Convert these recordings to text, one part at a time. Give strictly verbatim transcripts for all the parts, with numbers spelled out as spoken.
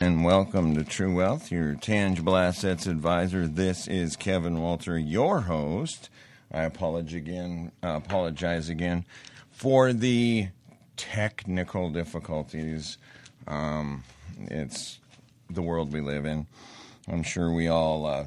and welcome to True Wealth, your tangible assets advisor. This is Kevin Walter, your host. I apologize again, uh, apologize again for the technical difficulties. Um, it's the world we live in. I'm sure we all uh,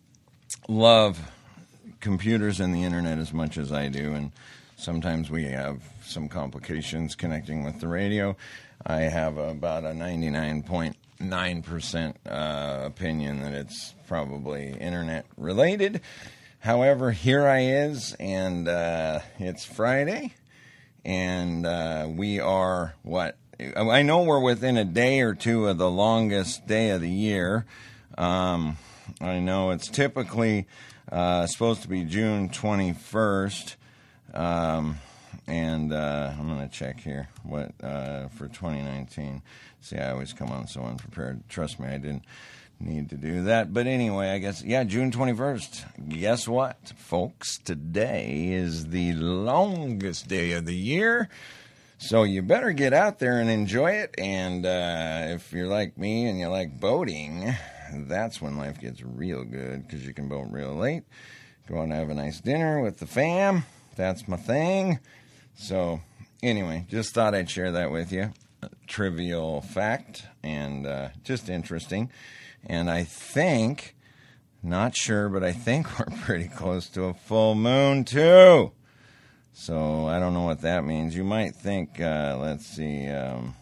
love computers and the internet as much as I do, and sometimes we have some complications connecting with the radio. I have about a ninety-nine point nine percent uh, opinion that it's probably internet related. However, here I is, and uh, it's Friday, and uh, we are, what, I know we're within a day or two of the longest day of the year. Um, I know it's typically uh, supposed to be June twenty-first. Um, and uh, I'm going to check here what uh, for twenty nineteen. See, I always come on so unprepared. Trust me, I didn't need to do that. But anyway, I guess, yeah, June twenty-first. Guess what, folks? Today is the longest day of the year. So you better get out there and enjoy it. And uh, if you're like me and you like boating, that's when life gets real good because you can boat real late. Go out and have a nice dinner with the fam. That's my thing. So anyway, just thought I'd share that with you. A trivial fact and uh, just interesting. And I think, not sure, but I think we're pretty close to a full moon too. So I don't know what that means. You might think, uh, let's see, um,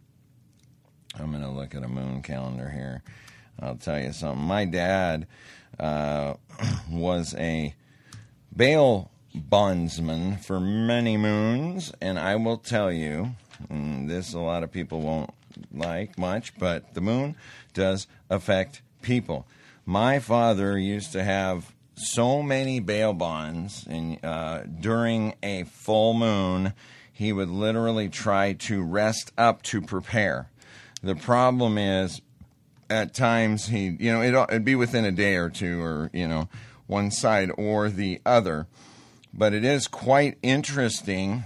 I'm going to look at a moon calendar here. I'll tell you something. My dad uh, was a bail bondsman for many moons, and I will tell you, and this a lot of people won't like much, but the moon does affect people. My father used to have so many bail bonds, and uh, during a full moon, he would literally try to rest up to prepare. The problem is, at times, he, you know, it'd, it'd be within a day or two, or, you know, one side or the other. But it is quite interesting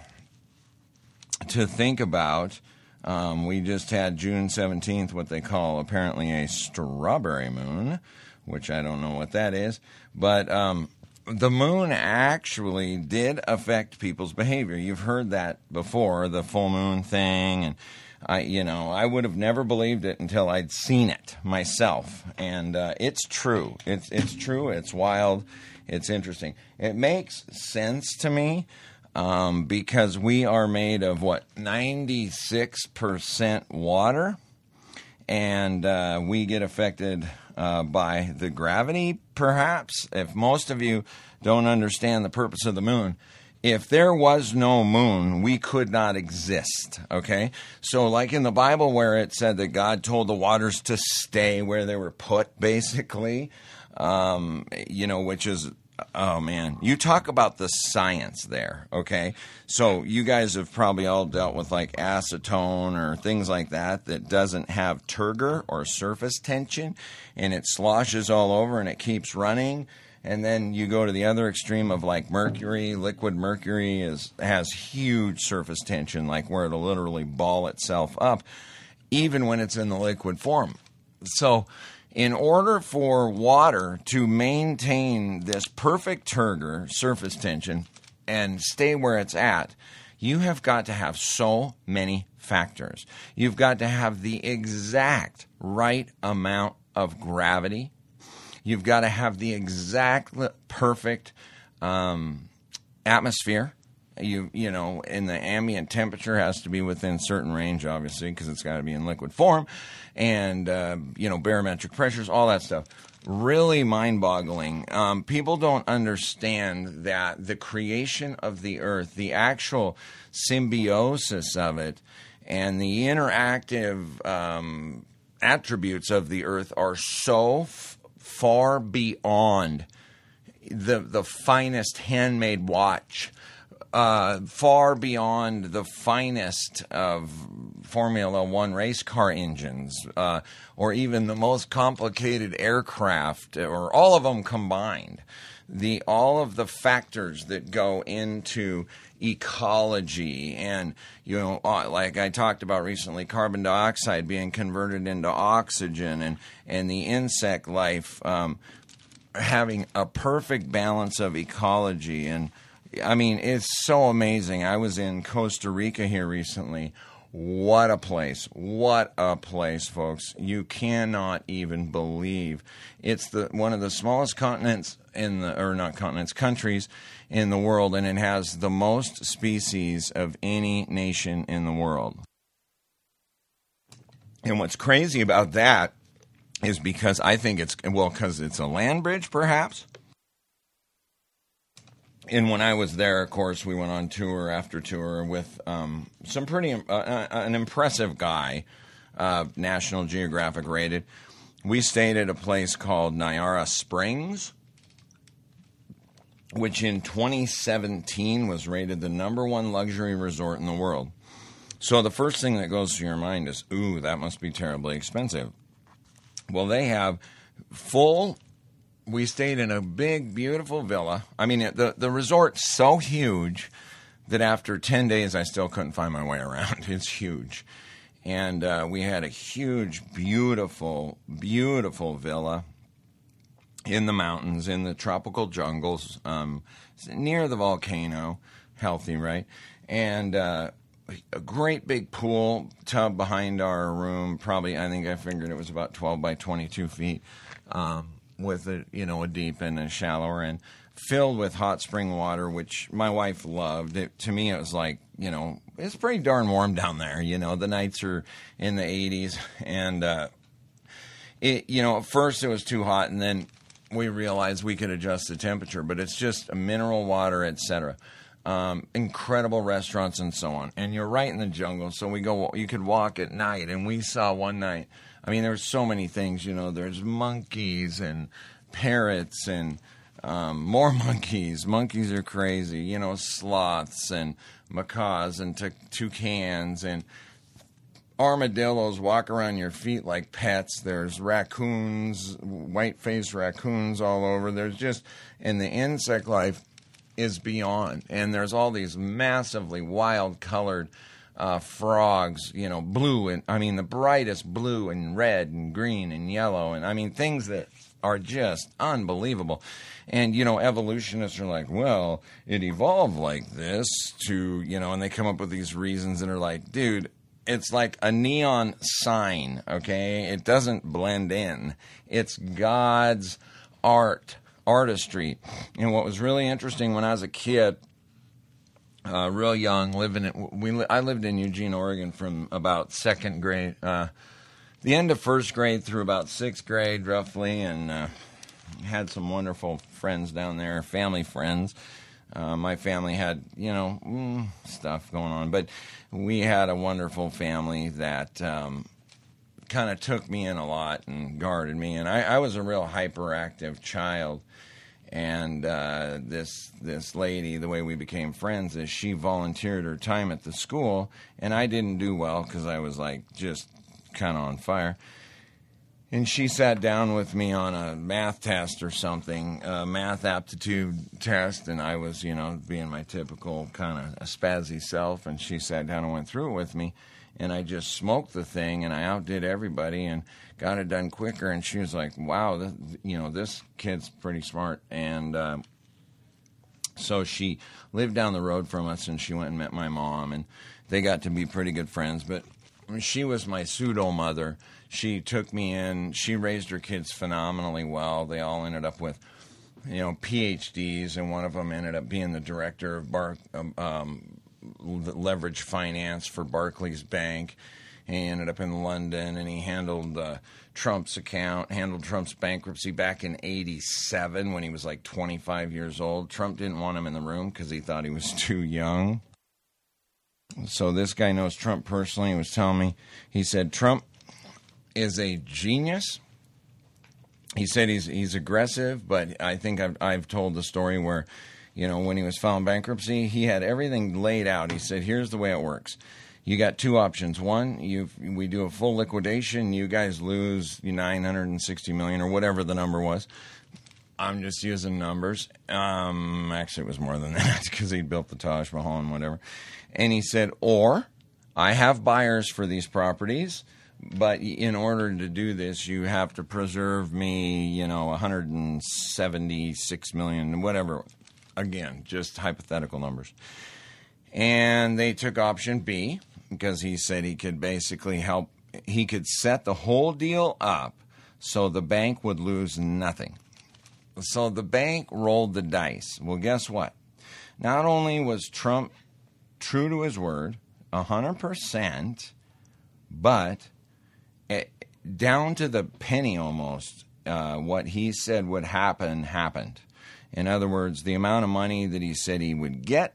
to think about. Um, we just had June seventeenth, what they call apparently a strawberry moon, which I don't know what that is. But um, the moon actually did affect people's behavior. You've heard that before, the full moon thing. And, I, you know, I would have never believed it until I'd seen it myself. And uh, it's true. It's, it's true. It's wild. It's interesting. It makes sense to me um, because we are made of, what, ninety-six percent water, and uh, we get affected uh, by the gravity, perhaps. If most of you don't understand the purpose of the moon, if there was no moon, we could not exist, okay? So like in the Bible where it said that God told the waters to stay where they were put, basically, Um, you know, which is, oh man, you talk about the science there, okay? So you guys have probably all dealt with like acetone or things like that that doesn't have turgor or surface tension, and it sloshes all over and it keeps running. And then you go to the other extreme of like mercury. Liquid mercury is has huge surface tension, like where it'll literally ball itself up, even when it's in the liquid form. So in order for water to maintain this perfect turgor surface tension and stay where it's at, you have got to have so many factors. You've got to have the exact right amount of gravity. You've got to have the exact perfect um, atmosphere. You you know, and the ambient temperature has to be within certain range, obviously, because it's got to be in liquid form. And, uh, you know, barometric pressures, all that stuff. Really mind-boggling. Um, people don't understand that the creation of the earth, the actual symbiosis of it, and the interactive um, attributes of the earth are so f- far beyond the the finest handmade watch uh, far beyond the finest of Formula One race car engines, uh, or even the most complicated aircraft, or all of them combined. The all of the factors that go into ecology, and you know, like I talked about recently, carbon dioxide being converted into oxygen, and and the insect life um, having a perfect balance of ecology. And I mean, it's so amazing. I was in Costa Rica here recently. What a place. What a place, folks. You cannot even believe. It's the one of the smallest continents in the, or not continents, countries in the world, and it has the most species of any nation in the world. And what's crazy about that is because I think it's, well, because it's a land bridge, perhaps. And when I was there, of course, we went on tour after tour with um, some pretty, uh, uh, an impressive guy, uh, National Geographic rated. We stayed at a place called Nyara Springs, which in twenty seventeen was rated the number one luxury resort in the world. So the first thing that goes through your mind is, ooh, that must be terribly expensive. Well, they have full... We stayed in a big, beautiful villa. I mean, the, the resort's so huge that after ten days, I still couldn't find my way around. It's huge. And uh, we had a huge, beautiful, beautiful villa in the mountains, in the tropical jungles, um, near the volcano. Healthy, right? And uh, a great big pool tub behind our room. Probably, I think I figured it was about twelve by twenty-two feet. Um with a, you know, a deep and a shallower, and filled with hot spring water, which my wife loved. It, to me, it was like, you know, it's pretty darn warm down there. You know, the nights are in the eighties, and uh, it, you know, at first it was too hot, and then we realized we could adjust the temperature. But it's just a mineral water, et cetera. Um, incredible restaurants and so on. And you're right in the jungle, so we go. You could walk at night, and we saw one night. I mean, there's so many things, you know, there's monkeys and parrots and um, more monkeys. Monkeys are crazy, you know, sloths and macaws and t- toucans and armadillos walk around your feet like pets. There's raccoons, white-faced raccoons all over. There's just, and the insect life is beyond. And there's all these massively wild-colored Uh, frogs, you know, blue, and I mean the brightest blue and red and green and yellow, and I mean things that are just unbelievable. And, you know, evolutionists are like, well, it evolved like this to, you know, and they come up with these reasons that are like, dude, it's like a neon sign, okay? It doesn't blend in. It's God's art, artistry. And what was really interesting when I was a kid, Uh, real young, living in, we I lived in Eugene, Oregon from about second grade, uh, the end of first grade through about sixth grade, roughly, and uh, had some wonderful friends down there, family friends. Uh, my family had, you know, mm, stuff going on, but we had a wonderful family that um, kind of took me in a lot and guarded me, and I, I was a real hyperactive child. And uh, this this lady, the way we became friends is she volunteered her time at the school, and I didn't do well because I was like just kind of on fire. And she sat down with me on a math test or something, a math aptitude test, and I was, you know, being my typical kind of spazzy self, and she sat down and went through it with me, and I just smoked the thing, and I outdid everybody, and got it done quicker. And she was like, wow, this, you know, this kid's pretty smart. And uh, so she lived down the road from us, and she went and met my mom, and they got to be pretty good friends. But she was my pseudo-mother. She took me in. She raised her kids phenomenally well. They all ended up with, you know, P H Ds, and one of them ended up being the director of Bar- um, leverage finance for Barclays Bank. He ended up in London, and he handled uh, Trump's account, handled Trump's bankruptcy back in eighty-seven when he was like twenty-five years old. Trump didn't want him in the room because he thought he was too young. So this guy knows Trump personally. He was telling me, he said, Trump is a genius. He said he's he's aggressive, but I think I've, I've told the story where you know, when he was filing bankruptcy, he had everything laid out. He said, here's the way it works. You got two options. One, you we do a full liquidation. You guys lose nine hundred sixty million dollars or whatever the number was. I'm just using numbers. Um, actually, it was more than that because he built the Taj Mahal and whatever. And he said, or I have buyers for these properties, but in order to do this, you have to preserve me, you know, one hundred seventy-six million dollars, whatever. Again, just hypothetical numbers. And they took option B because he said he could basically help. He could set the whole deal up so the bank would lose nothing. So the bank rolled the dice. Well, guess what? Not only was Trump true to his word, one hundred percent, but it, down to the penny almost, uh, what he said would happen, happened. In other words, the amount of money that he said he would get,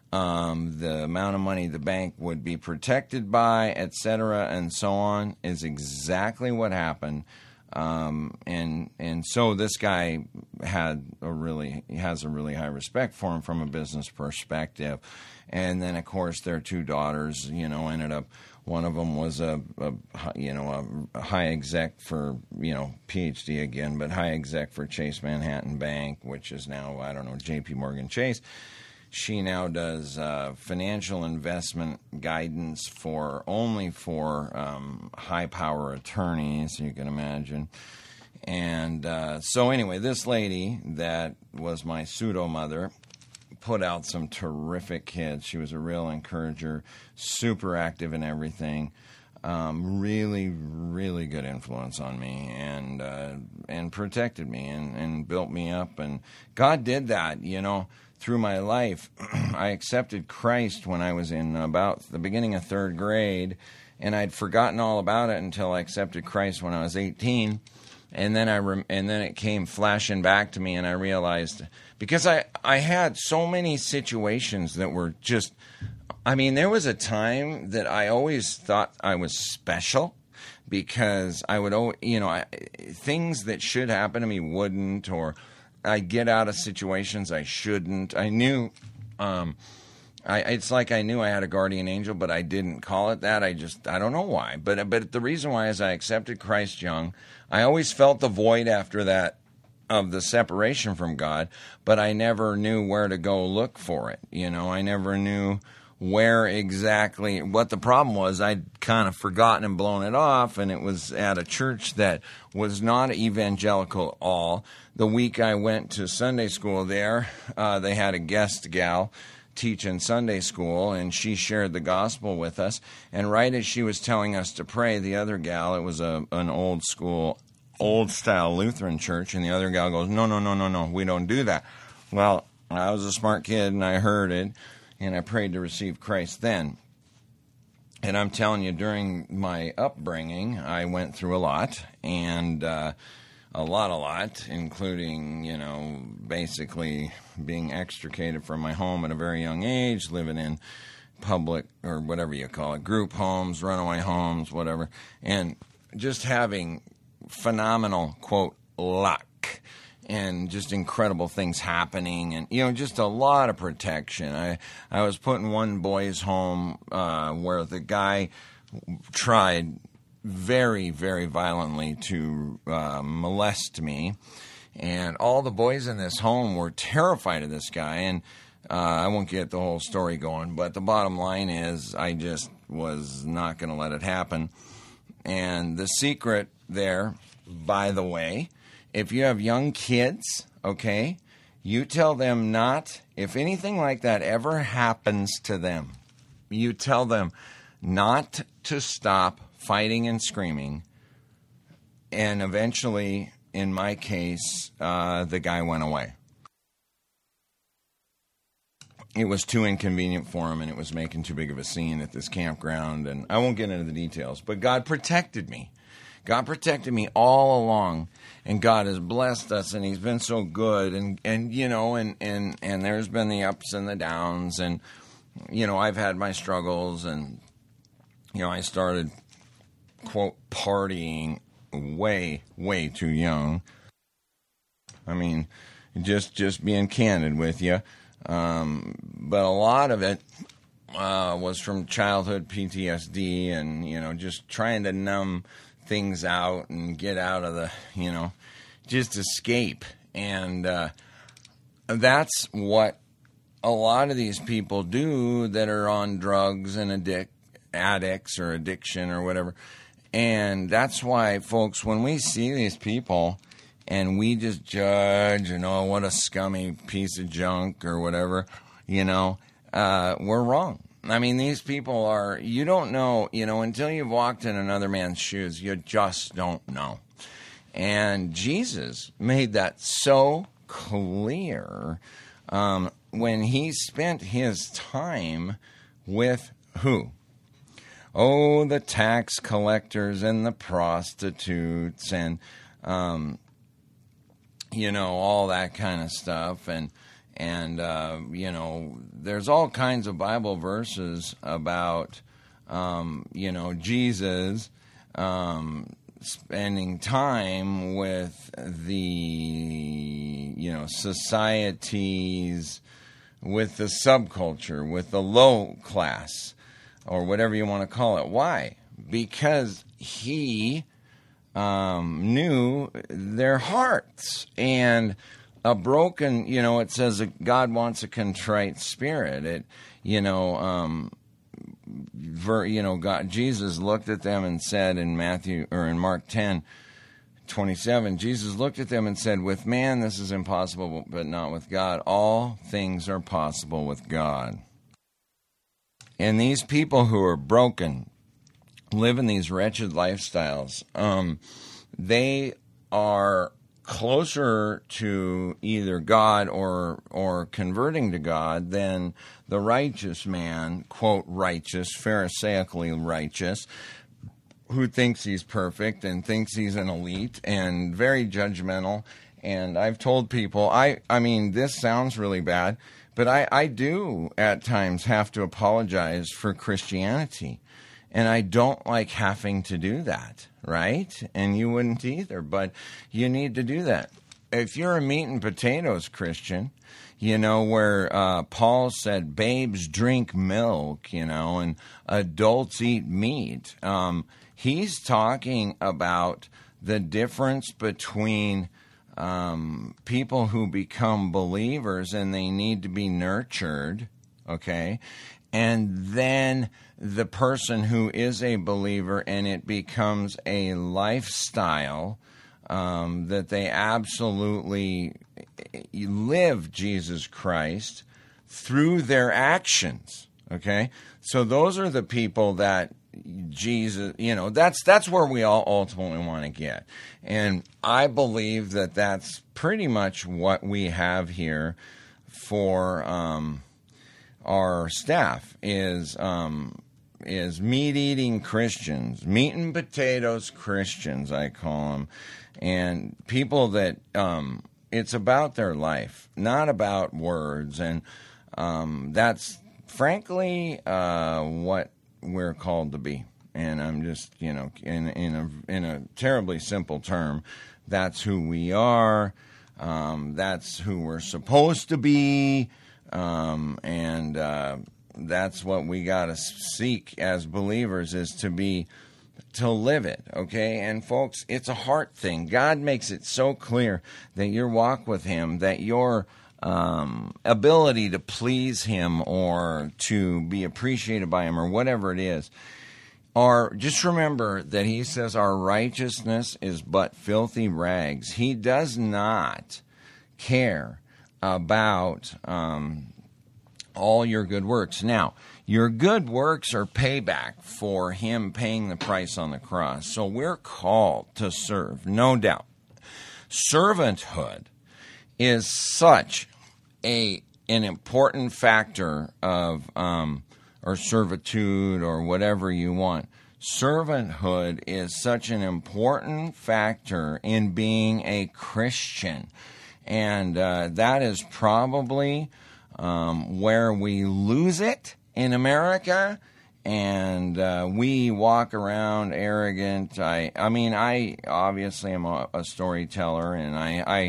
um, the amount of money the bank would be protected by, et cetera, and so on, is exactly what happened. Um, and and so this guy had a really he has a really high respect for him from a business perspective. And then, of course, their two daughters, you know, ended up. One of them was a, a you know a high exec for you know PhD again, but high exec for Chase Manhattan Bank, which is now I don't know J P Morgan Chase. She now does uh, financial investment guidance for only for um, high power attorneys, you can imagine. And uh, so anyway, this lady that was my pseudo mother put out some terrific kids. She was a real encourager, super active in everything, um, really, really good influence on me, and uh, and protected me and, and built me up. And God did that, you know, through my life. I accepted Christ when I was in about the beginning of third grade, and I'd forgotten all about it until I accepted Christ when I was eighteen. And then I rem- and then it came flashing back to me, and I realized because I, I had so many situations that were just, I mean, there was a time that I always thought I was special because I would, you know, I, things that should happen to me wouldn't, or I'd get out of situations I shouldn't. I knew, um, I, it's like I knew I had a guardian angel, but I didn't call it that. I just, I don't know why. But but the reason why is I accepted Christ young. I always felt the void after that of the separation from God, but I never knew where to go look for it. You know, I never knew where exactly, what the problem was. I'd kind of forgotten and blown it off, and it was at a church that was not evangelical at all. The week I went to Sunday school there, uh, they had a guest gal teaching Sunday school, and she shared the gospel with us. And right as she was telling us to pray, the other gal, it was a an old school, old style Lutheran church, and the other gal goes, no, no, no, no, no, we don't do that. Well, I was a smart kid, and I heard it, and I prayed to receive Christ then. And I'm telling you, during my upbringing, I went through a lot, and uh, a lot, a lot, including, you know, basically being extricated from my home at a very young age, living in public, or whatever you call it, group homes, runaway homes, whatever, and just having phenomenal, quote, luck, and just incredible things happening, and, you know, just a lot of protection. I, I was put in one boys' home uh, where the guy tried very, very violently to uh, molest me, and all the boys in this home were terrified of this guy, and uh, I won't get the whole story going, but the bottom line is I just was not going to let it happen. And the secret there, by the way, if you have young kids, okay, you tell them not, if anything like that ever happens to them, you tell them not to stop fighting and screaming. And eventually, in my case, uh, the guy went away. It was too inconvenient for him, and it was making too big of a scene at this campground, and I won't get into the details, but God protected me. God protected me all along, and God has blessed us, and He's been so good, and, and you know, and, and, and there's been the ups and the downs, and, you know, I've had my struggles, and, you know, I started, quote, partying way, way too young. I mean, Just just being candid with you. Um, but a lot of it uh, was from childhood P T S D, and you know, just trying to numb things out and get out of the, you know, just escape. And uh, that's what a lot of these people do that are on drugs and addic- addicts or addiction or whatever. And that's why, folks, when we see these people and we just judge and, oh, what a scummy piece of junk or whatever, you know, uh, we're wrong. I mean, these people are, you don't know, you know, until you've walked in another man's shoes, you just don't know. And Jesus made that so clear um, when he spent his time with who? Oh, the tax collectors and the prostitutes and, um, you know, all that kind of stuff. And, and uh, you know, there's all kinds of Bible verses about, um, you know, Jesus um, spending time with the, you know, societies, with the subculture, with the low class, or whatever you want to call it. Why? Because he um, knew their hearts. And a broken, you know, it says that God wants a contrite spirit. It, you know, um, ver, you know, God, Jesus looked at them and said in Matthew, or in Mark ten twenty-seven, Jesus looked at them and said, with man this is impossible, but not with God. All things are possible with God. And these people who are broken, live in these wretched lifestyles, um, they are closer to either God or or converting to God than the righteous man, quote, righteous, pharisaically righteous, who thinks he's perfect and thinks he's an elite and very judgmental. And I've told people, I, I mean, this sounds really bad, but I, I do at times have to apologize for Christianity. And I don't like having to do that, right? And you wouldn't either, but you need to do that. If you're a meat and potatoes Christian, you know, where uh, Paul said babes drink milk, you know, and adults eat meat, um, he's talking about the difference between Um, people who become believers and they need to be nurtured, okay, and then the person who is a believer and it becomes a lifestyle um, that they absolutely live Jesus Christ through their actions, okay? So those are the people that Jesus, you know, that's that's where we all ultimately want to get. And I believe that that's pretty much what we have here for um, our staff is um, is meat-eating Christians, meat and potatoes Christians, I call them, and people that um, it's about their life, not about words. And um, that's frankly uh, what we're called to be. And I'm just, you know, in in a in a terribly simple term, that's who we are. Um, that's who we're supposed to be, um, and uh, that's what we got to seek as believers, is to be, to live it, okay? And folks, it's a heart thing. God makes it so clear that your walk with Him, that your um, ability to please Him or to be appreciated by Him or whatever it is, are, just remember that He says our righteousness is but filthy rags. He does not care about um, all your good works. Now, your good works are payback for Him paying the price on the cross. So we're called to serve, no doubt. Servanthood is such a an important factor of um, or servitude or whatever you want. Servanthood is such an important factor in being a Christian. And uh, that is probably um, where we lose it in America. And uh, we walk around arrogant. I I mean, I obviously am a, a storyteller, and I, I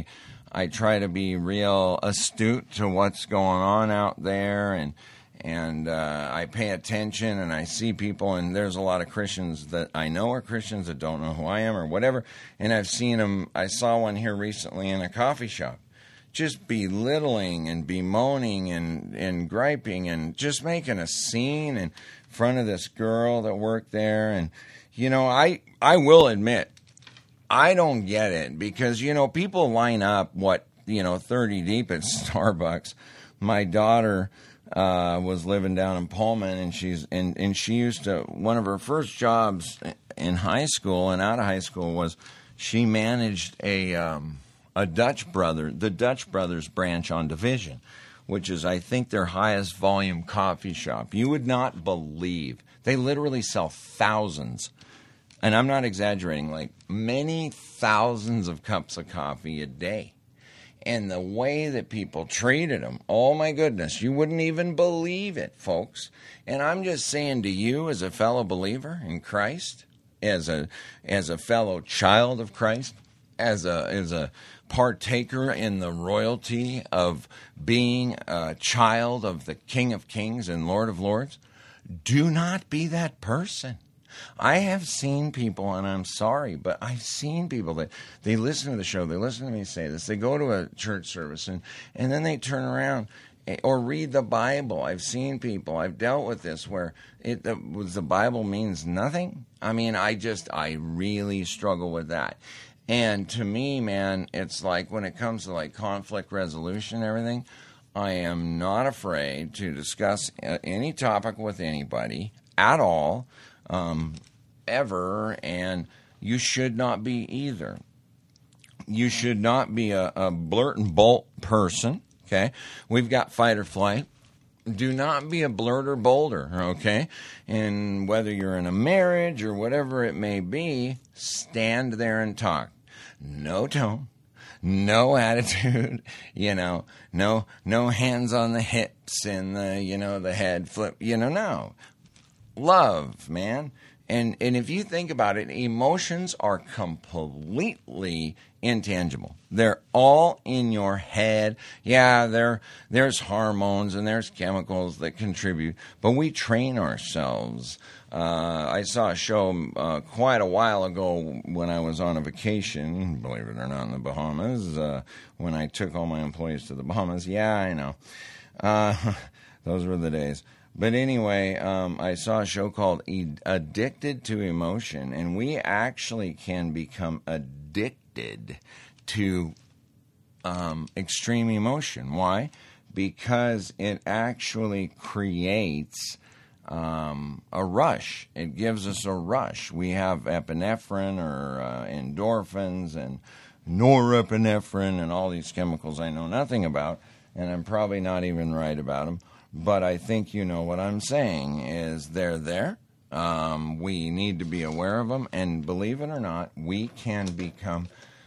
I try to be real astute to what's going on out there, and and uh, I pay attention, and I see people, and there's a lot of Christians that I know are Christians that don't know who I am or whatever, and I've seen them. I saw one here recently in a coffee shop, just belittling and bemoaning and, and griping and just making a scene in front of this girl that worked there. And, you know, I, I will admit, I don't get it because, you know, people line up, what, you know, thirty deep at Starbucks. My daughter uh, was living down in Pullman, and she's and, and she used to, one of her first jobs in high school and out of high school was she managed a um, a Dutch Brother, the Dutch Brothers branch on Division, which is, I think, their highest volume coffee shop. You would not believe. They literally sell thousands, and I'm not exaggerating, like many thousands of cups of coffee a day. And the way that people treated them, oh my goodness, you wouldn't even believe it, folks. And I'm just saying to you, as a fellow believer in Christ, as a as a fellow child of Christ, as a as a partaker in the royalty of being a child of the King of Kings and Lord of Lords, do not be that person. I have seen people, and I'm sorry, but I've seen people that they listen to the show, they listen to me say this, they go to a church service, and, and then they turn around or read the Bible. I've seen people, I've dealt with this, where it the, the Bible means nothing. I mean, I just, I really struggle with that. And to me, man, it's like when it comes to like conflict resolution and everything, I am not afraid to discuss any topic with anybody at all. Um, ever, and you should not be either. You should not be a, a blurt and bolt person, okay? We've got fight or flight. Do not be a blurt or bolter, okay? And whether you're in a marriage or whatever it may be, stand there and talk. No tone, no attitude, you know, no no hands on the hips and the, you know, the head flip, you know, no. Love, man. And and if you think about it, emotions are completely intangible. They're all in your head. Yeah, there there's hormones and there's chemicals that contribute, but we train ourselves. Uh, I saw a show uh, quite a while ago when I was on a vacation, believe it or not, in the Bahamas, uh, when I took all my employees to the Bahamas. Yeah, I know. Uh, those were the days. But anyway, um, I saw a show called Addicted to Emotion, and we actually can become addicted to um, extreme emotion. Why? Because it actually creates um, a rush. It gives us a rush. We have epinephrine or uh, endorphins and norepinephrine and all these chemicals I know nothing about, and I'm probably not even right about them. But I think you know what I'm saying is they're there. Um, we need to be aware of them. And believe it or not, we can become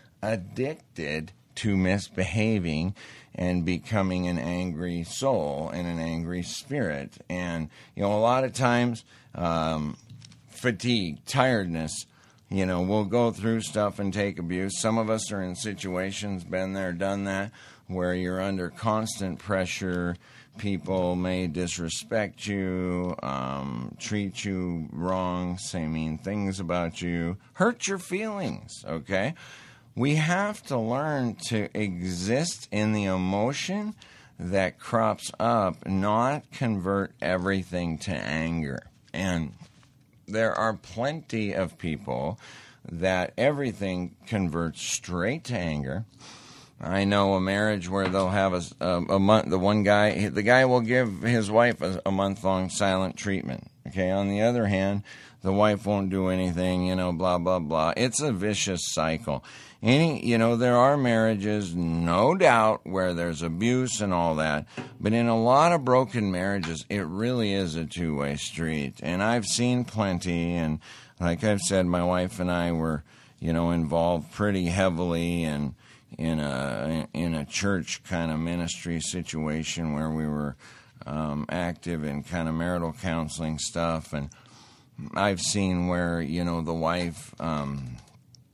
addicted to misbehaving and becoming an angry soul and an angry spirit. And, you know, a lot of times, um, fatigue, tiredness, you know, we'll go through stuff and take abuse. Some of us are in situations, been there, done that, where you're under constant pressure. People may disrespect you, um, treat you wrong, say mean things about you, hurt your feelings, okay? We have to learn to exist in the emotion that crops up, not convert everything to anger. And there are plenty of people that everything converts straight to anger. I know a marriage where they'll have a, a, a month. The one guy, the guy will give his wife a, a month-long silent treatment. Okay. On the other hand, the wife won't do anything. You know, blah blah blah. It's a vicious cycle. Any, you know, there are marriages, no doubt, where there's abuse and all that. But in a lot of broken marriages, it really is a two-way street. And I've seen plenty. And like I've said, my wife and I were, you know, involved pretty heavily and. in a in a church kind of ministry situation where we were um, active in kind of marital counseling stuff, and I've seen where, you know, the wife um,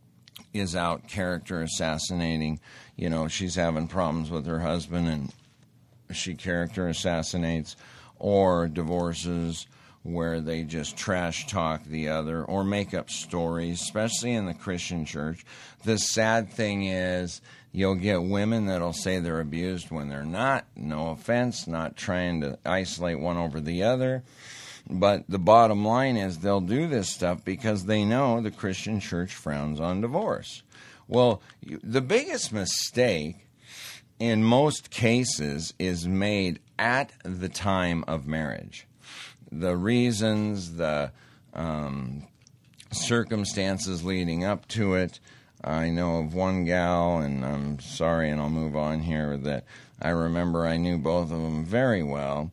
is out character assassinating. You know, she's having problems with her husband and she character assassinates, or divorces where they just trash talk the other or make up stories, especially in the Christian church. The sad thing is you'll get women that'll say they're abused when they're not. No offense, not trying to isolate one over the other. But the bottom line is they'll do this stuff because they know the Christian church frowns on divorce. Well, the biggest mistake in most cases is made at the time of marriage. The reasons, the um, circumstances leading up to it. I know of one gal, and I'm sorry, and I'll move on here, that I remember I knew both of them very well.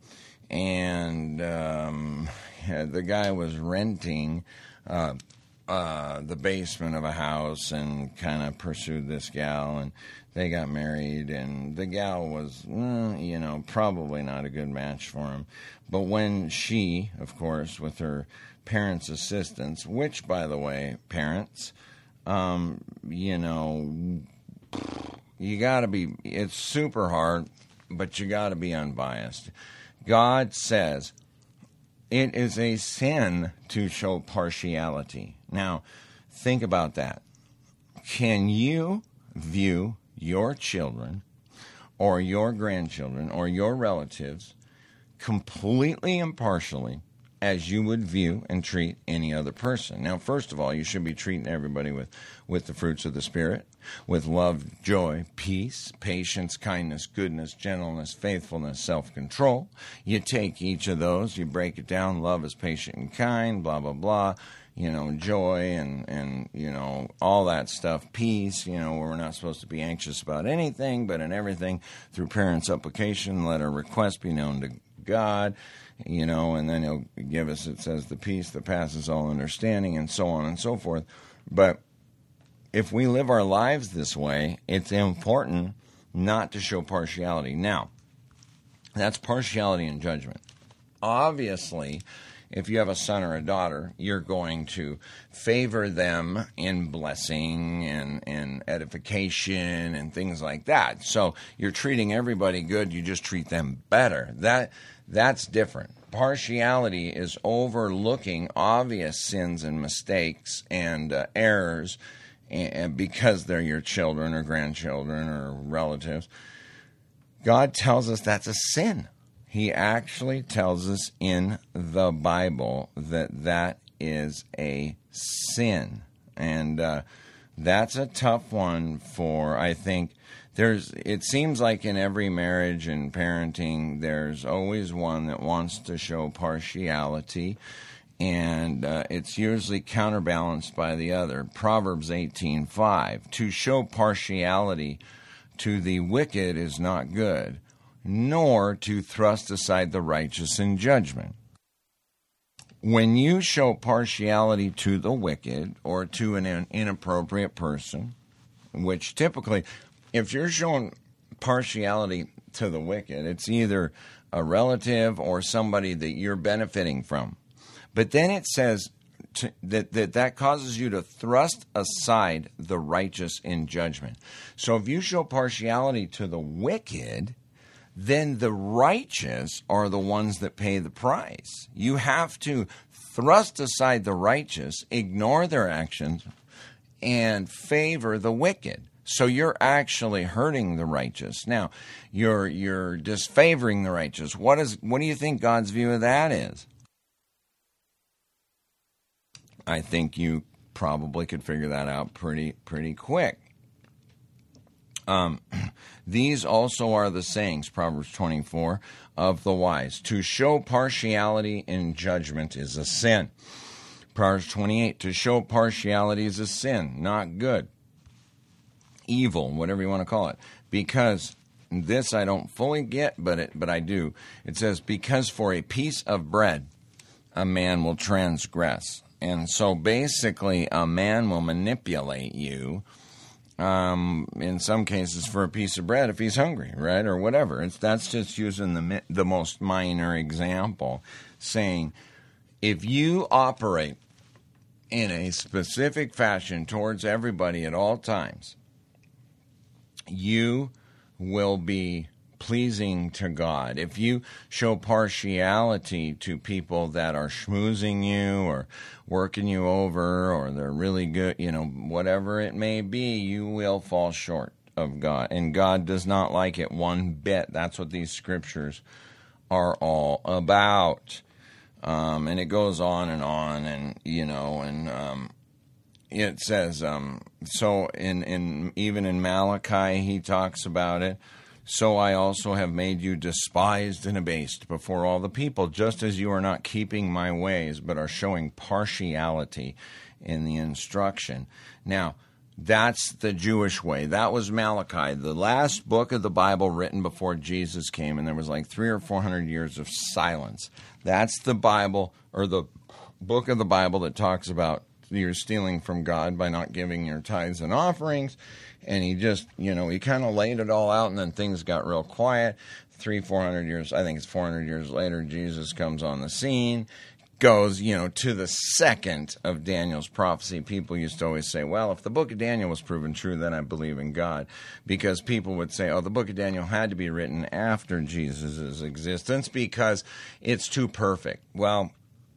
And um, the guy was renting uh, uh, the basement of a house and kind of pursued this gal, and they got married, and the gal was, mm, you know, probably not a good match for him. But when she, of course, with her parents' assistance, which, by the way, parents, um, you know, you got to be, it's super hard, but you got to be unbiased. God says it is a sin to show partiality. Now, think about that. Can you view your children or your grandchildren or your relatives completely impartially as you would view and treat any other person? Now, first of all, you should be treating everybody with, with the fruits of the Spirit, with love, joy, peace, patience, kindness, goodness, gentleness, faithfulness, self-control. You take each of those, you break it down. Love is patient and kind, blah, blah, blah. You know, joy and, and, you know, all that stuff. Peace, you know, we're not supposed to be anxious about anything, but in everything, through prayer and supplication, let our request be known to God, you know, and then he'll give us, it says, the peace that passes all understanding, and so on and so forth. But if we live our lives this way, it's important not to show partiality. Now, that's partiality in judgment. Obviously, if you have a son or a daughter, you're going to favor them in blessing and, and edification and things like that. So you're treating everybody good, you just treat them better. That that's different. Partiality is overlooking obvious sins and mistakes and uh, errors, and because they're your children or grandchildren or relatives. God tells us that's a sin. He actually tells us in the Bible that that is a sin. And uh, that's a tough one for, I think, there's. It seems like in every marriage and parenting, there's always one that wants to show partiality, and uh, it's usually counterbalanced by the other. Proverbs eighteen five, to show partiality to the wicked is not good, nor to thrust aside the righteous in judgment. When you show partiality to the wicked or to an inappropriate person, which typically, if you're showing partiality to the wicked, it's either a relative or somebody that you're benefiting from. But then it says to, that, that that causes you to thrust aside the righteous in judgment. So if you show partiality to the wicked, then the righteous are the ones that pay the price. You have to thrust aside the righteous, ignore their actions, and favor the wicked. So you're actually hurting the righteous. Now, you're you're disfavoring the righteous. What is what do you think God's view of that is? I think you probably could figure that out pretty pretty quick. Um, these also are the sayings, Proverbs twenty-four, of the wise. To show partiality in judgment is a sin. Proverbs twenty-eight, to show partiality is a sin, not good, evil, whatever you want to call it. Because this I don't fully get, but it, but I do. It says, because for a piece of bread a man will transgress. And so basically a man will manipulate you, um, in some cases for a piece of bread if he's hungry, right, or whatever. It's that's just using the the most minor example, saying if you operate in a specific fashion towards everybody at all times, you will be pleasing to God. If you show partiality to people that are schmoozing you or working you over, or they're really good, you know, whatever it may be, you will fall short of God. And God does not like it one bit. That's what these scriptures are all about. Um, and it goes on and on, and, you know, and um, it says, um, so in, in even in Malachi, he talks about it. So I also have made you despised and abased before all the people, just as you are not keeping my ways, but are showing partiality in the instruction. Now, that's the Jewish way. That was Malachi, the last book of the Bible written before Jesus came, and there was like three or four hundred years of silence. That's the Bible, or the book of the Bible that talks about you're stealing from God by not giving your tithes and offerings. And he just, you know, he kind of laid it all out, and then things got real quiet. Three, four hundred years, I think it's four hundred years later, Jesus comes on the scene, goes, you know, to the second of Daniel's prophecy. People used to always say, well, if the book of Daniel was proven true, then I believe in God. Because people would say, oh, the book of Daniel had to be written after Jesus' existence because it's too perfect. Well,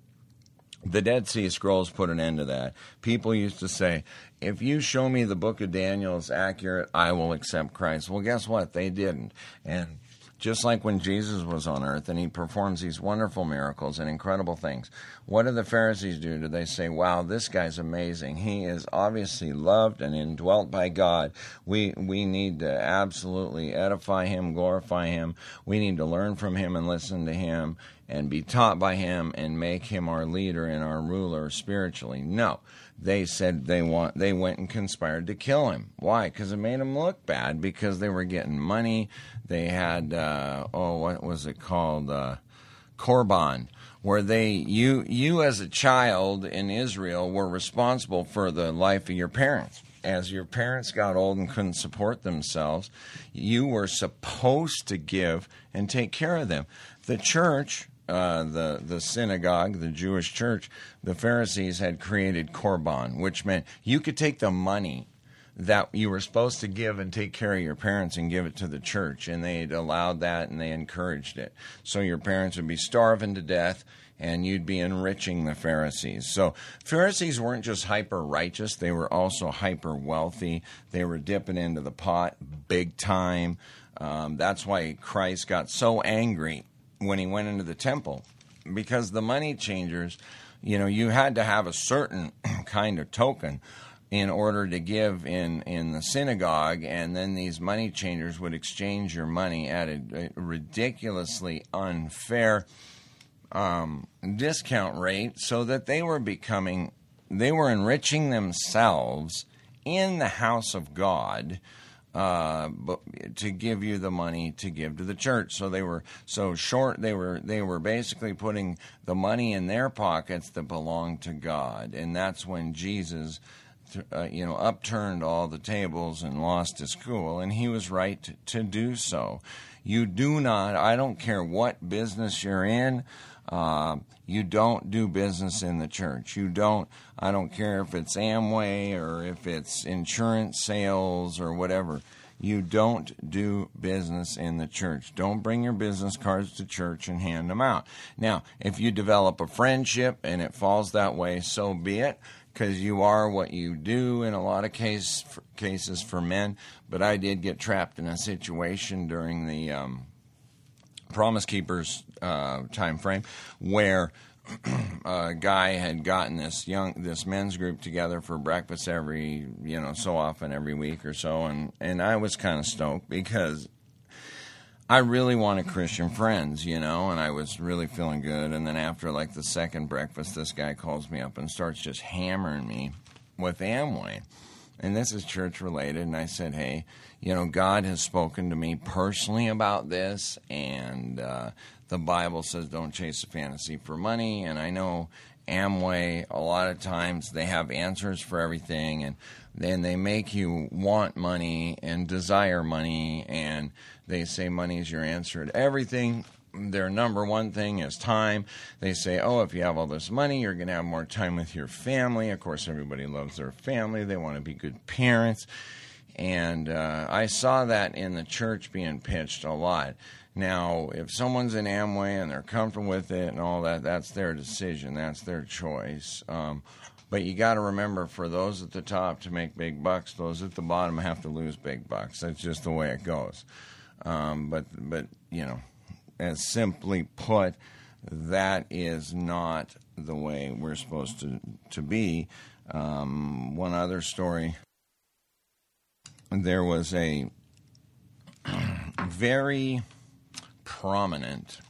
the Dead Sea Scrolls put an end to that. People used to say, if you show me the book of Daniel is accurate, I will accept Christ. Well, guess what? They didn't. And just like when Jesus was on earth and he performs these wonderful miracles and incredible things, what do the Pharisees do? Do they say, wow, this guy's amazing. He is obviously loved and indwelt by God. We we need to absolutely edify him, glorify him. We need to learn from him and listen to him and be taught by him and make him our leader and our ruler spiritually. No. They said they want. They went and conspired to kill him. Why? Because it made him look bad, because they were getting money. They had, uh, oh, what was it called? Uh, Korban, where they, you, you as a child in Israel were responsible for the life of your parents. As your parents got old and couldn't support themselves, you were supposed to give and take care of them. The church, Uh, the, the synagogue, the Jewish church, the Pharisees had created Korban, which meant you could take the money that you were supposed to give and take care of your parents and give it to the church, and they allowed that and they encouraged it. So your parents would be starving to death, and you'd be enriching the Pharisees. So Pharisees weren't just hyper-righteous, they were also hyper-wealthy. They were dipping into the pot big time. Um, that's why Christ got so angry when he went into the temple, because the money changers, you know, you had to have a certain kind of token in order to give in, in the synagogue, and then these money changers would exchange your money at a, a ridiculously unfair um, discount rate, so that they were becoming, they were enriching themselves in the house of God, Uh, but to give you the money to give to the church. So they were so short. They were they were basically putting the money in their pockets that belonged to God, and that's when Jesus, uh, you know, upturned all the tables and lost his cool, and he was right to, to do so. You do not. I don't care what business you're in. Uh, you don't do business in the church. You don't, I don't care if it's Amway or if it's insurance sales or whatever. You don't do business in the church. Don't bring your business cards to church and hand them out. Now, if you develop a friendship and it falls that way, so be it, because you are what you do in a lot of case, cases for men. But I did get trapped in a situation during the um, Promise Keepers uh, time frame where a guy had gotten this young this men's group together for breakfast every you know so often every week or so, and and I was kind of stoked because I really wanted Christian friends, you know, and I was really feeling good. And then after like the second breakfast, this guy calls me up and starts just hammering me with Amway. And this is church related, and I said, hey, you know, God has spoken to me personally about this, and uh, the Bible says don't chase a fantasy for money, and I know Amway, a lot of times they have answers for everything, and then they make you want money and desire money, and they say money is your answer to everything. their number one thing is time. They say, oh, if you have all this money, you're going to have more time with your family. Of course, everybody loves their family. They want to be good parents. And uh, I saw that in the church being pitched a lot. Now, if someone's in Amway and they're comfortable with it and all that, that's their decision. That's their choice. Um, but you got to remember, for those at the top to make big bucks, those at the bottom have to lose big bucks. That's just the way it goes. Um, but, but you know, as simply put, that is not the way we're supposed to, to be. Um, one other story, there was a very prominent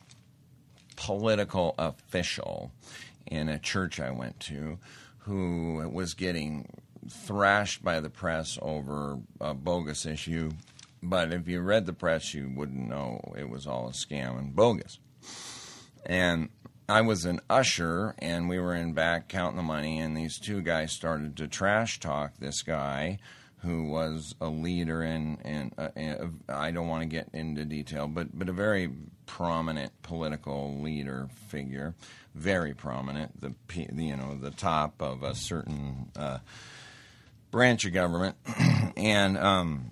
political official in a church I went to who was getting thrashed by the press over a bogus issue. But if you read the press, you wouldn't know it was all a scam and bogus. And I was an usher, and we were in back counting the money, and these two guys started to trash talk this guy who was a leader in, in, uh, in I don't want to get into detail, but, but a very prominent political leader figure, very prominent, the you know the top of a certain uh, branch of government, and um,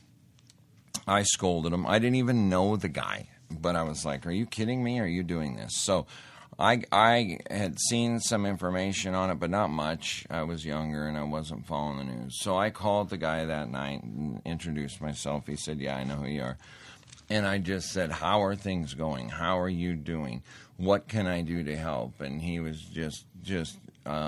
I scolded him. I didn't even know the guy, but I was like, "Are you kidding me? Are you doing this?" So I, I had seen some information on it, but not much. I was younger and I wasn't following the news. So I called the guy that night and introduced myself. He said, yeah, I know who you are. And I just said, how are things going? How are you doing? What can I do to help? And he was just, just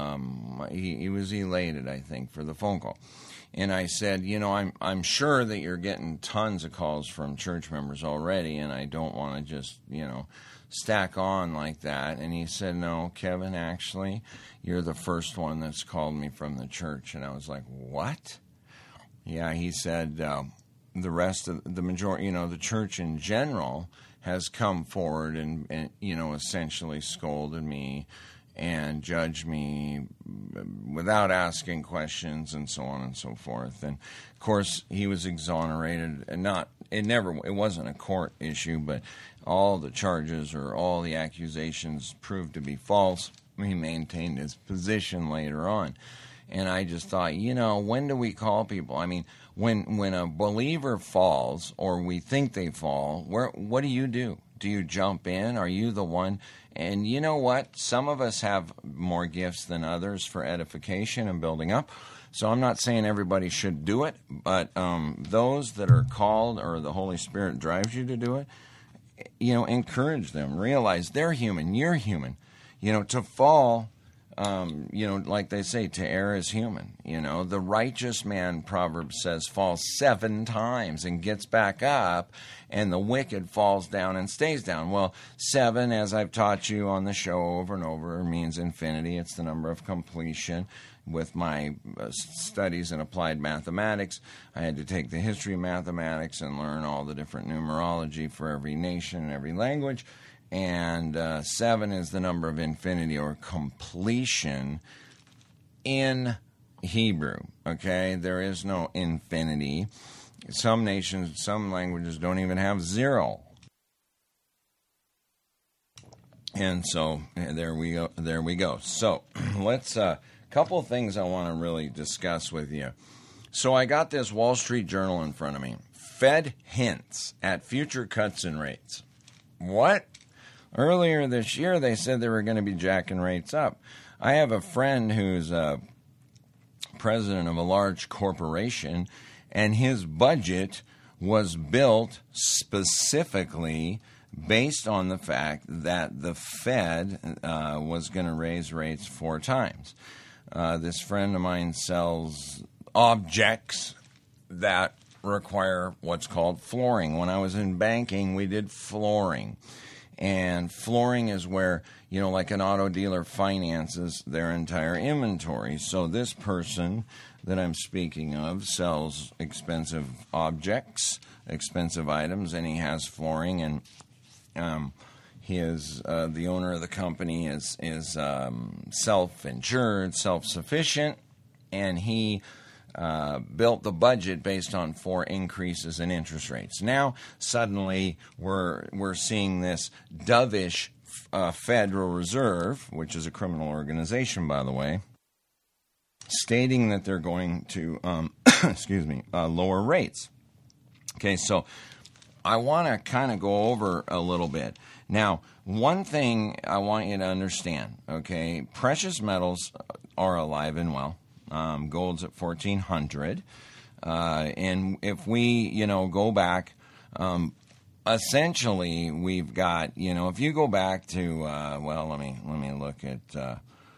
um, he, he was elated, I think, for the phone call. And I said, you know, I'm I'm sure that you're getting tons of calls from church members already, and I don't want to just, you know, stack on like that. And he said, no, Kevin, actually, you're the first one that's called me from the church. And I was like, what? Yeah, he said, uh, the rest of the majority, you know, the church in general has come forward and, and, you know, essentially scolded me and judged me without asking questions and so on and so forth. And, of course, he was exonerated. And not, it never, it wasn't a court issue, but all the charges or all the accusations proved to be false. He maintained his position later on. And I just thought, you know, when do we call people? I mean, when when a believer falls or we think they fall, where what do you do? Do you jump in? Are you the one? And you know what? Some of us have more gifts than others for edification and building up. So I'm not saying everybody should do it, but um, those that are called or the Holy Spirit drives you to do it, you know, encourage them. Realize they're human. You're human. You know, to fall, um, you know, like they say, to err is human. You know, the righteous man, Proverbs says, falls seven times and gets back up, and the wicked falls down and stays down. Well, seven, as I've taught you on the show over and over, means infinity. It's the number of completion. With my uh, studies in applied mathematics, I had to take the history of mathematics and learn all the different numerology for every nation and every language. And uh, seven is the number of infinity or completion in Hebrew. Okay, there is no infinity. Some nations, some languages don't even have zero. And so there we go. There we go. So let's. Uh, Couple of things I want to really discuss with you. So I got this Wall Street Journal in front of me. Fed hints at future cuts in rates. What? Earlier this year, they said they were going to be jacking rates up. I have a friend who's a president of a large corporation, and his budget was built specifically based on the fact that the Fed uh, was going to raise rates four times. Uh, this friend of mine sells objects that require what's called flooring. When I was in banking, we did flooring. And flooring is where, you know, like an auto dealer finances their entire inventory. So this person that I'm speaking of sells expensive objects, expensive items, and he has flooring. And um He is uh, the owner of the company is is um, self-insured, self-sufficient, and he uh, built the budget based on four increases in interest rates. Now, suddenly, we're we're seeing this dovish uh, Federal Reserve, which is a criminal organization, by the way, stating that they're going to, um, excuse me, uh, lower rates. Okay, so I want to kind of go over a little bit. Now, one thing I want you to understand, okay, precious metals are alive and well. Um, gold's at fourteen hundred. Uh, and if we, you know, go back, um, essentially we've got, you know, if you go back to, uh, well, let me, let me look at, uh,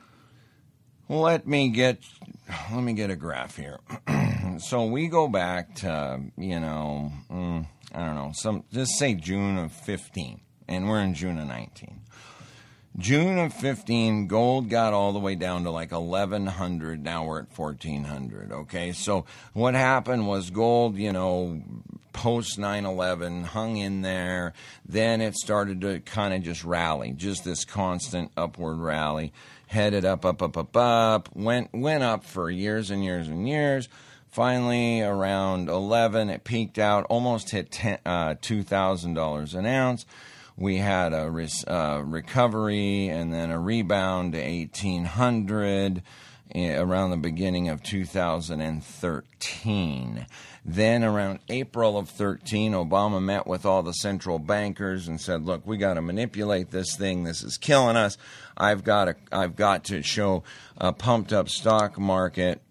let me get, let me get a graph here. So we go back to, you know, mm, I don't know, some, just say June of fifteen, and we're in June of nineteen. June of fifteen, gold got all the way down to like eleven hundred. Now we're at fourteen hundred, okay? So what happened was gold, you know, post nine eleven, hung in there. Then it started to kind of just rally, just this constant upward rally. Headed up, up, up, up, up, went, went up for years and years and years. Finally, around eleven, it peaked out, almost hit ten, uh, two thousand dollars an ounce. We had a res- uh, recovery and then a rebound to eighteen hundred around the beginning of two thousand thirteen. Then around April of thirteen, Obama met with all the central bankers and said, look, we got to manipulate this thing. This is killing us. I've got to, I've got to show a pumped up stock market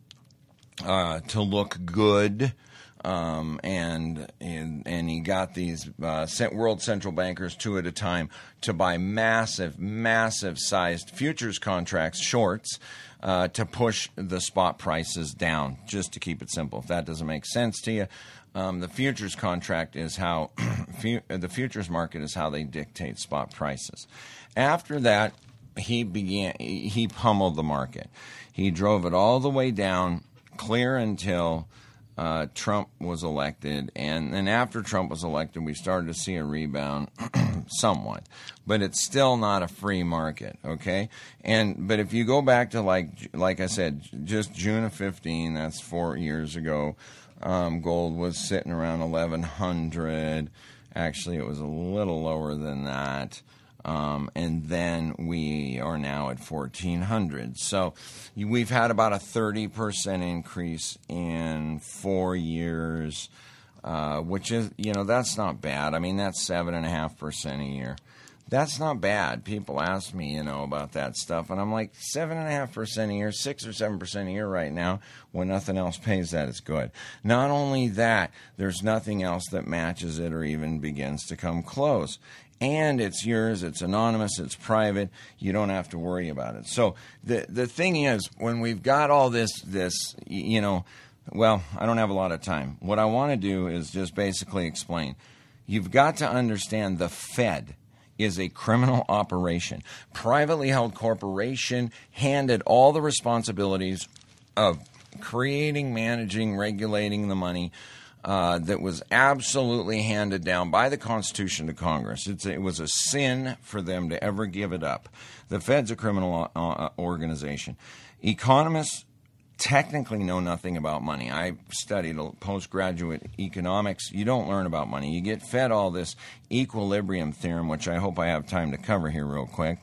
uh, to look good. Um, and, and and he got these uh, world central bankers two at a time to buy massive, massive sized futures contracts, shorts, uh, to push the spot prices down, just to keep it simple. If that doesn't make sense to you, um, the futures contract is how, the futures market is how they dictate spot prices. After that, he began, he pummeled the market. He drove it all the way down, clear until Uh, Trump was elected, and then after Trump was elected, we started to see a rebound somewhat, but it's still not a free market, okay? And but if you go back to like like I said, just June of fifteen, that's four years ago, um, gold was sitting around eleven hundred. Actually, it was a little lower than that. Um, and then we are now at fourteen hundred. So we've had about a thirty percent increase in four years, uh, which is, you know, that's not bad. I mean, that's seven point five percent a year. That's not bad. People ask me, you know, about that stuff, and I'm like, seven point five percent a year, six or seven percent a year right now, when nothing else pays that is good. Not only that, there's nothing else that matches it or even begins to come close. And it's yours, it's anonymous, it's private, you don't have to worry about it. So the the thing is, when we've got all this, this, you know, well, I don't have a lot of time. What I want to do is just basically explain. You've got to understand the Fed is a criminal operation. Privately held corporation handed all the responsibilities of creating, managing, regulating the money Uh, that was absolutely handed down by the Constitution to Congress. It's, it was a sin for them to ever give it up. The Fed's a criminal uh, organization. Economists technically know nothing about money. I studied postgraduate economics. You don't learn about money. You get fed all this equilibrium theorem, which I hope I have time to cover here real quick,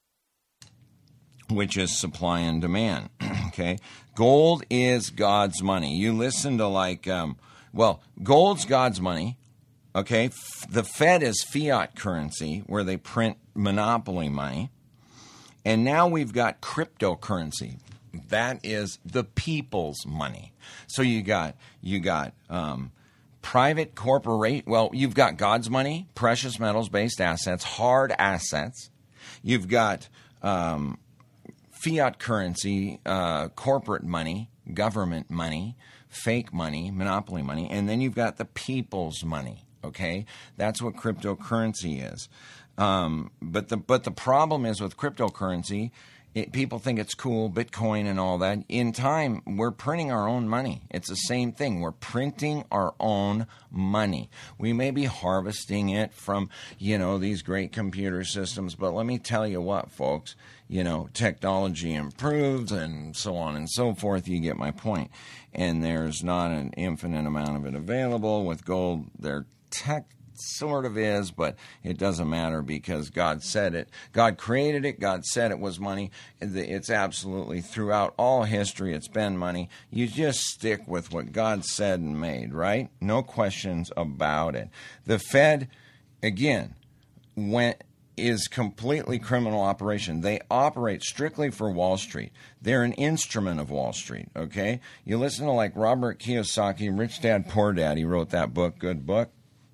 which is supply and demand. Okay, gold is God's money. You listen to like... Um, Well, gold's God's money, okay? The Fed is fiat currency, where they print monopoly money. And now we've got cryptocurrency. That is the people's money. So you got you got um, private corporate. Well, you've got God's money, precious metals-based assets, hard assets. You've got um, fiat currency, uh, corporate money, government money, fake money, monopoly money, and then you've got the people's money, okay? That's what cryptocurrency is. Um, but the but the problem is with cryptocurrency It, people think it's cool, Bitcoin and all that. In time, we're printing our own money. It's the same thing. We're printing our own money. We may be harvesting it from, you know, these great computer systems, but let me tell you what, folks, you know, technology improves and so on and so forth. You get my point. And there's not an infinite amount of it available. With gold, there tech sort of is, but it doesn't matter because God said it. God created it. God said it was money. It's absolutely throughout all history, it's been money. You just stick with what God said and made, right? No questions about it. The Fed, again, went is completely criminal operation. They operate strictly for Wall Street. They're an instrument of Wall Street, okay? You listen to like Robert Kiyosaki, Rich Dad, Poor Dad. He wrote that book, good book.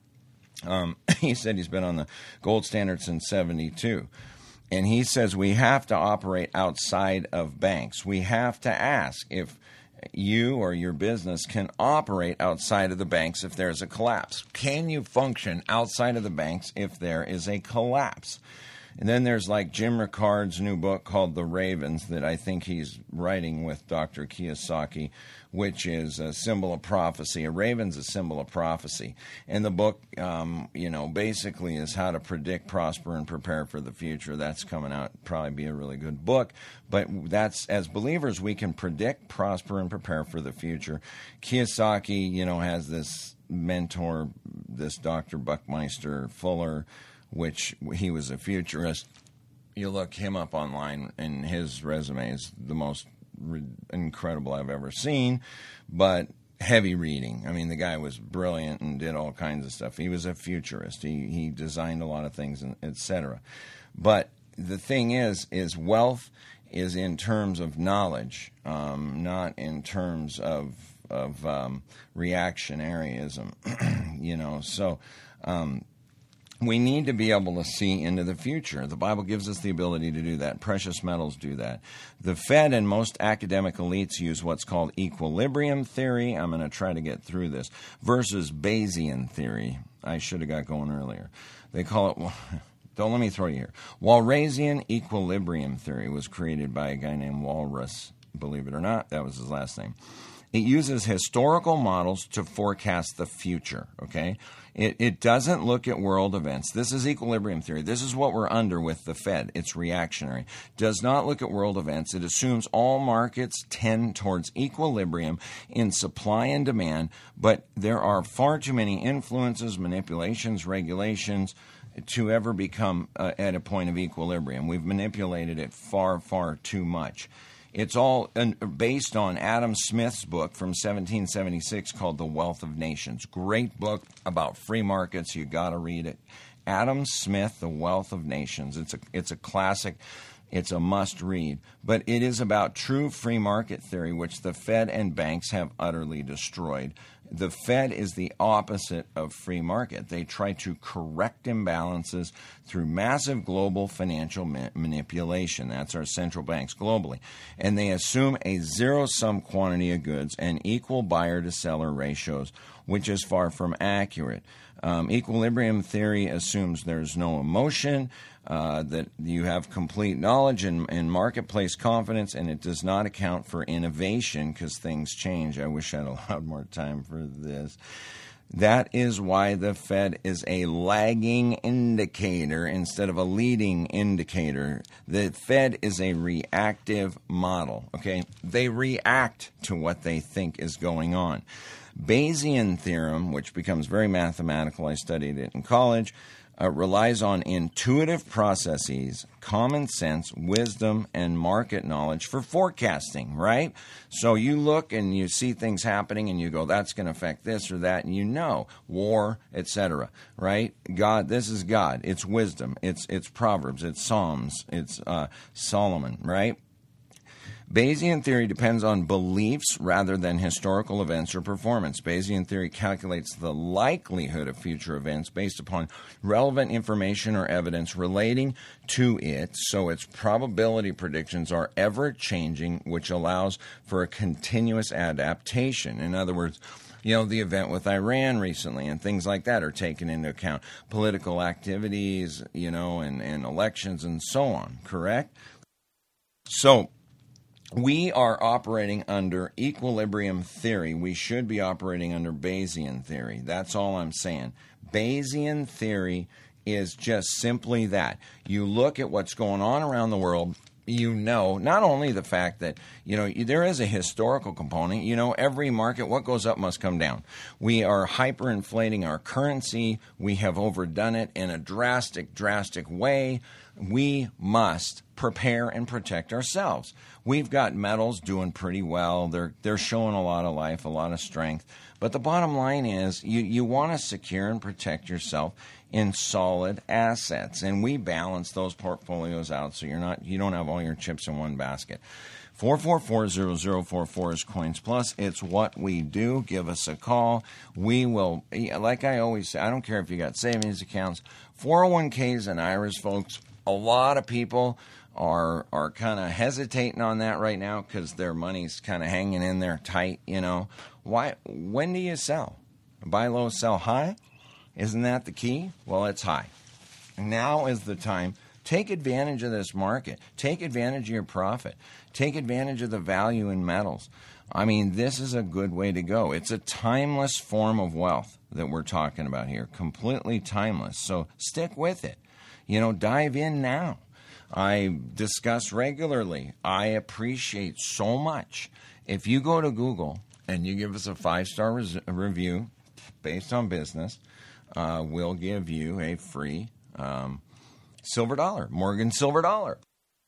Um, he said he's been on the gold standard since seventy-two. And he says we have to operate outside of banks. We have to ask if you or your business can operate outside of the banks if there's a collapse. Can you function outside of the banks if there is a collapse? And then there's like Jim Ricard's new book called The Ravens that I think he's writing with Doctor Kiyosaki, which is a symbol of prophecy. A raven's a symbol of prophecy. And the book, um, you know, basically is how to predict, prosper, and prepare for the future. That's coming out, probably be a really good book. But that's, as believers, we can predict, prosper, and prepare for the future. Kiyosaki, you know, has this mentor, this Doctor Buckminster Fuller, which he was a futurist. You look him up online, and his resume is the most re- incredible I've ever seen, but heavy reading. I mean, the guy was brilliant and did all kinds of stuff. He was a futurist. He he designed a lot of things, et cetera. But the thing is, is wealth is in terms of knowledge, um, not in terms of of um, reactionaryism. You know, so. Um, We need to be able to see into the future. The Bible gives us the ability to do that. Precious metals do that. The Fed and most academic elites use what's called equilibrium theory. I'm going to try to get through this. Versus Bayesian theory. I should have got going earlier. They call it... Don't let me throw you here. Walrasian equilibrium theory was created by a guy named Walras. Believe it or not, that was his last name. It uses historical models to forecast the future, okay? It, it doesn't look at world events. This is equilibrium theory. This is what we're under with the Fed. It's reactionary. Does not look at world events. It assumes all markets tend towards equilibrium in supply and demand, but there are far too many influences, manipulations, regulations to ever become uh, at a point of equilibrium. We've manipulated it far, far too much. It's all based on Adam Smith's book from seventeen seventy-six called The Wealth of Nations. Great book about free markets. You got to read it. Adam Smith, The Wealth of Nations. It's a it's a classic. It's a must read. But it is about true free market theory, which the Fed and banks have utterly destroyed. The Fed is the opposite of free market. They try to correct imbalances through massive global financial ma- manipulation. That's our central banks globally. And they assume a zero-sum quantity of goods and equal buyer-to-seller ratios, which is far from accurate. Um, equilibrium theory assumes there's no emotion, uh, that you have complete knowledge and, and marketplace confidence, and it does not account for innovation because things change. I wish I'd allowed more time for this. That is why the Fed is a lagging indicator instead of a leading indicator. The Fed is a reactive model, okay? They react to what they think is going on. Bayesian theorem, which becomes very mathematical, I studied it in college, uh, relies on intuitive processes, common sense, wisdom, and market knowledge for forecasting, right? So you look and you see things happening and you go, that's going to affect this or that, and you know, war, et cetera, right? God, this is God. It's wisdom. It's it's Proverbs. It's Psalms. It's uh, Solomon, right? Bayesian theory depends on beliefs rather than historical events or performance. Bayesian theory calculates the likelihood of future events based upon relevant information or evidence relating to it, so its probability predictions are ever-changing, which allows for a continuous adaptation. In other words, you know, the event with Iran recently and things like that are taken into account. Political activities, you know, and, and elections and so on, correct? So we are operating under equilibrium theory. We should be operating under Bayesian theory. That's all I'm saying. Bayesian theory is just simply that. You look at what's going on around the world. You know, not only the fact that, you know, there is a historical component. You know, every market, what goes up must come down. We are hyperinflating our currency. We have overdone it in a drastic, drastic way. We must prepare and protect ourselves. We've got metals doing pretty well. They're they're showing a lot of life, a lot of strength. But the bottom line is you, you want to secure and protect yourself in solid assets. And we balance those portfolios out so you're not you don't have all your chips in one basket. four four four, zero zero four four is Coins Plus. It's what we do. Give us a call. We will, like I always say, I don't care if you got savings accounts, four oh one k's and I R As, folks. A lot of people are are kind of hesitating on that right now because their money's kind of hanging in there tight, you know. Why? When do you sell? Buy low, sell high? Isn't that the key? Well, it's high. Now is the time. Take advantage of this market. Take advantage of your profit. Take advantage of the value in metals. I mean, this is a good way to go. It's a timeless form of wealth that we're talking about here. Completely timeless. So stick with it. You know, dive in now. I discuss regularly. I appreciate so much. If you go to Google and you give us a five-star res- review based on business, uh, we'll give you a free um, silver dollar, Morgan silver dollar.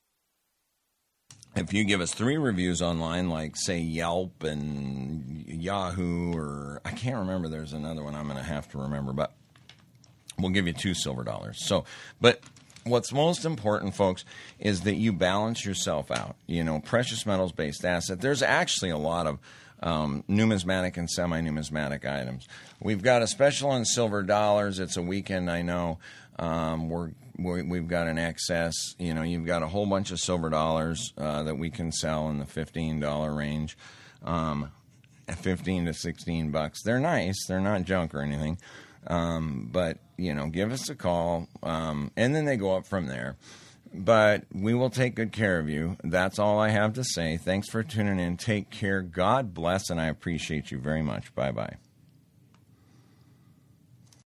If you give us three reviews online, like, say, Yelp and Yahoo, or I can't remember, there's another one I'm going to have to remember, but we'll give you two silver dollars. So, but what's most important, folks, is that you balance yourself out. You know, precious metals-based asset. There's actually a lot of um, numismatic and semi-numismatic items. We've got a special on silver dollars. It's a weekend, I know. Um, we're, we're we've got an excess. You know, you've got a whole bunch of silver dollars uh, that we can sell in the fifteen dollars range, um, fifteen to sixteen bucks. They're nice. They're not junk or anything. Um, but, you know, give us a call, um, and then they go up from there. But we will take good care of you. That's all I have to say. Thanks for tuning in. Take care. God bless, and I appreciate you very much. Bye-bye.